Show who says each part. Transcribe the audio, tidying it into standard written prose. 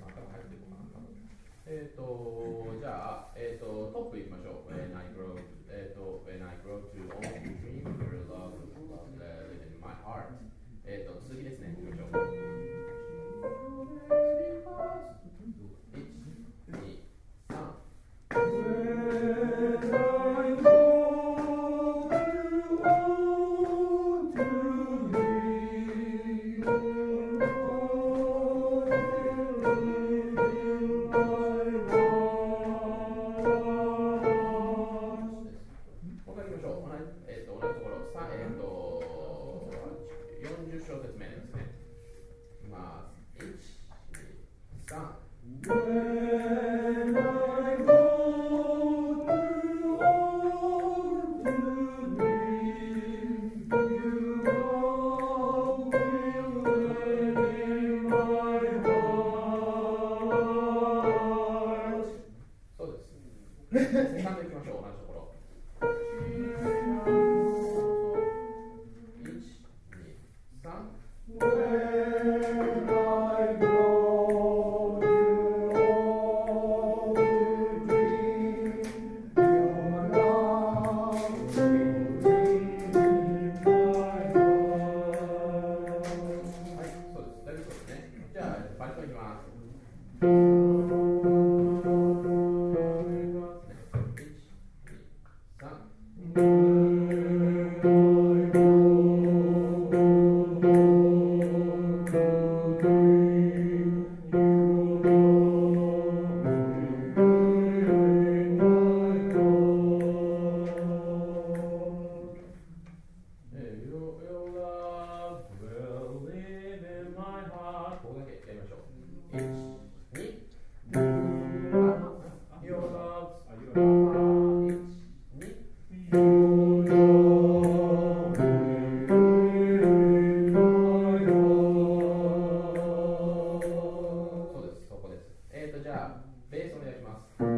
Speaker 1: じゃあ、トップいきましょう。When I grow, when I grow too old to dream, your love will live in my heart. 次ですね、いきましょう。1、2、40小節目ですね。いきます。1、2、3。When I grow too old to dream, you will live in my heart. そうです。セカンドいきましょう。同じところ。じゃあ、ベースお願いします。